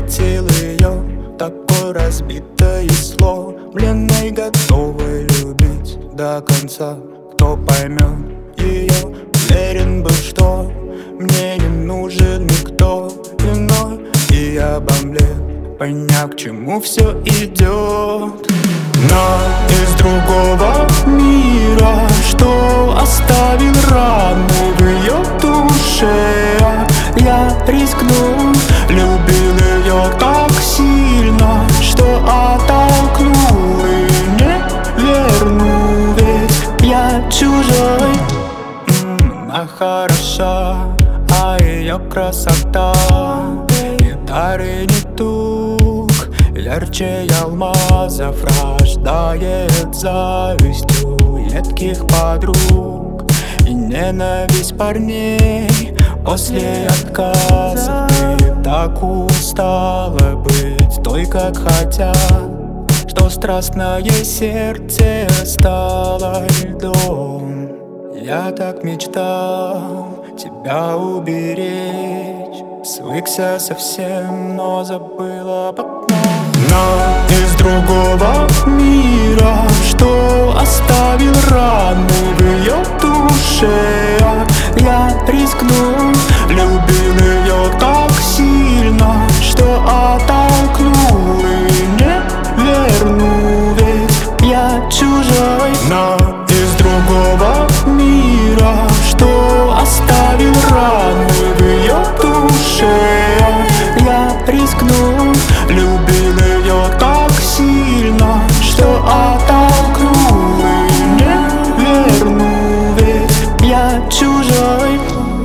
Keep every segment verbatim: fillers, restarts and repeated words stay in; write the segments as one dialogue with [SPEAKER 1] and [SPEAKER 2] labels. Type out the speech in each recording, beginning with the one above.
[SPEAKER 1] встретил ее такой разбитой и сломленной, готовой любить до конца. Кто поймет ее, уверен был, что мне не нужен никто иной. И я обомлел, поняв, к чему все идет. Но из другого мира, что оставил раны в ее душе, я рискнул, любил ее так сильно, что оттолкнул и не верну, ведь я чужой. М-м, Она хороша, а ее красота не дар и не тук, ярче алмазов рождает завистью едких подруг и ненависть парней. После отказа ты так устала быть той, как хотят, что страстное сердце стало льдом. Я так мечтал тебя уберечь, свыкся совсем, но забыл об одном. Но из другого мира, что оставил раны в ее душе, я рискнул, любил ее так сильно, что оттолкнул и не верну, ведь я чужой. Но из другого мира, что оставил раны в ее душе, я рискнул, любил ее так сильно, что оттолкнул и не верну, ведь я чужой.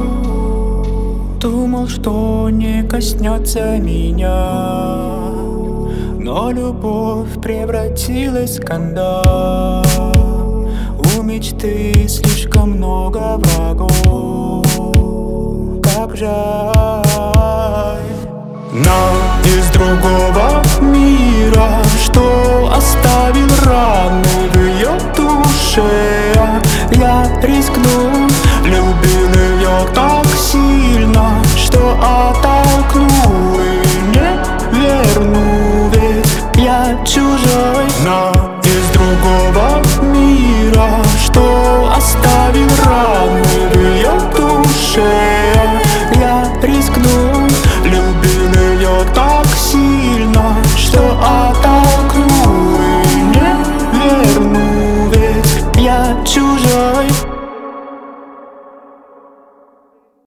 [SPEAKER 1] Думал, что не коснется меня, но любовь превратилась в скандал. У мечты слишком много врагов, как жаль. Но из другого мира, что оставил раны в ее душе, я рискнул, любил ее так сильно, что оттолкнул и не верну, ведь я чужой. Но из другого мира, что оставил раны в ее душе, я рискнул, любил ее так сильно, что оттолкнул и не верну, ведь я чужой.